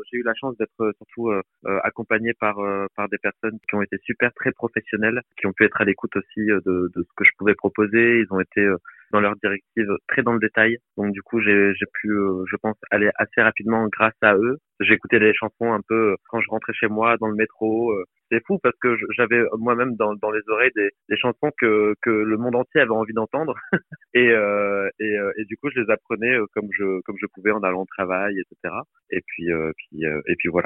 j'ai eu la chance d'être surtout accompagné par des personnes qui ont été super, très professionnelles, qui ont pu être à l'écoute aussi de ce que je pouvais proposer. Ils ont été dans leurs directives très dans le détail. Donc du coup, j'ai pu, je pense, aller assez rapidement grâce à eux. J'écoutais les chansons un peu quand je rentrais chez moi, dans le métro. C'est fou parce que j'avais moi-même dans les oreilles des chansons que le monde entier avait envie d'entendre. Et du coup, je les apprenais comme je pouvais en allant au travail, etc. Et puis voilà.